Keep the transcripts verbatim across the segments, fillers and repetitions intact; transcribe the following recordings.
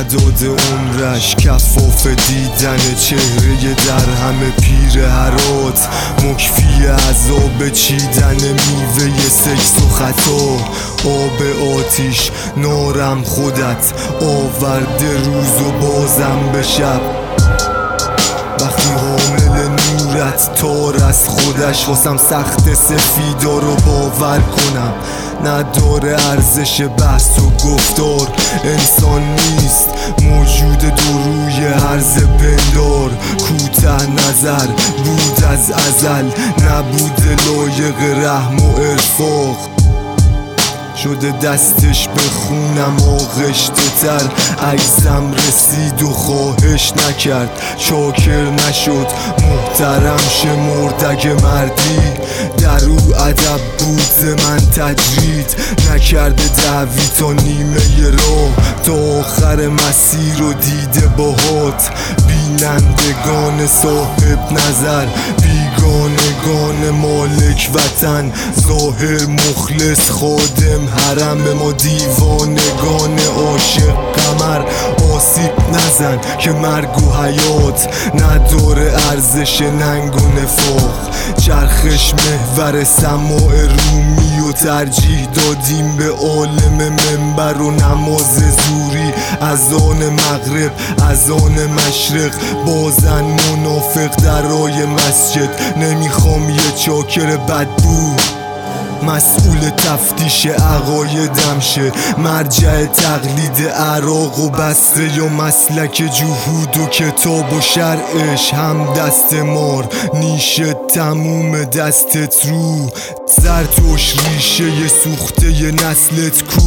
نداده عمرش کفاف دیدن چهره در همه پیر هرات، مکفی عذاب چیدن میوه سکس و خطا. آب آتیش نارم خودت آورده روز و بازم به شب، وقتی حامل نورت تار از خودش واسم سخت سفیدا رو باور کنم. نداره ارزش بحث و گفتار، انسان نیست موجود دو روی عرض پندار. کوته نظر بود از ازل، نبوده لایق رحم و ارفاق. شده دستش به خونم آغشته تر، عجزم رسید و خواهش نکرد. شاکر نشد محترم شمرد اگه مردی، در او ادب بود من تجرید. نکرده دعوی تا نیمه راه، تا آخر مسیر و دیده باهات. بینندگان صاحب نظر، بیگانگان مالک وطن. ظاهر مخلص خادم حرم، ما دیوانگان عاشق قمر. آسیب نزن که مرگ و حیات نداره ارزش ننگ و نفاق. چرخش محور سماع رومی و ترجیح دادیم به عالم منبر و نماز زوری. اذان مغرب اذان مشرق، بازن منافق درای مسجد. نمیخوام یه چاکر بدبو مسئول تفتیش عقایدم شه، مرجع تقلید عراق و بصره یا مسلک جهود و کتاب و شرعش. هم دست مار نیشه تموم دستت رو، زرتوش ریشه سوخته نسلت کو.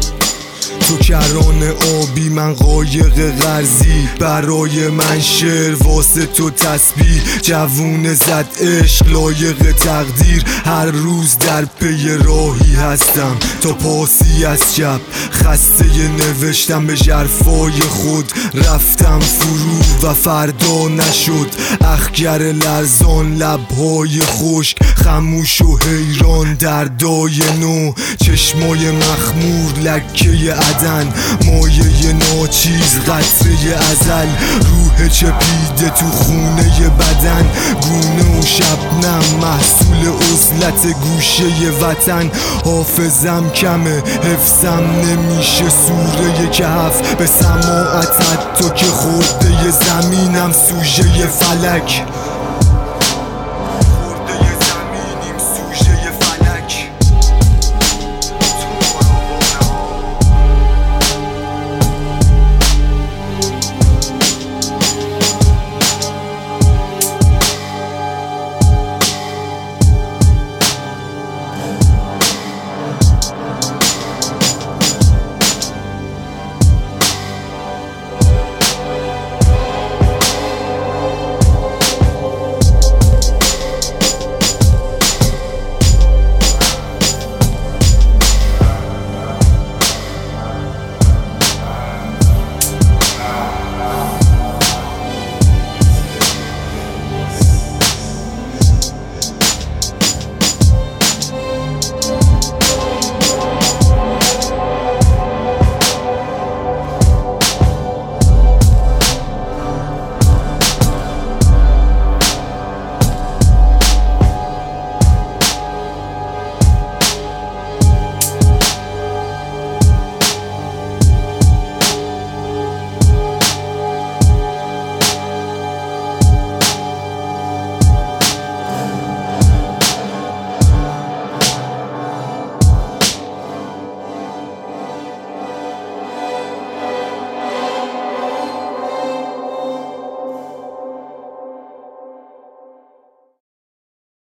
تو کران آبی من قایق غرزی، برای من شعر واسه تو تسبیح. جوون زد عشق لایق تقدیر، هر روز در پی راهی هستم تا پاسی از شب. خسته نوشتم به ژرفای خود، رفتم فرو و فردا نشد. اخگر لرزان لبهای خشک، خموش و حیران دردای نو. چشمای مخمور لکه عدن، مایه ناچیز قطره ازل. روح چپیده تو خونه بدن، گونه و شبنم محصول عزلت گوشه وطن. حافظم کمه حفظم نمیشه سوره کهف، به سماعت حتی که خورده زمینم سوژه فلک.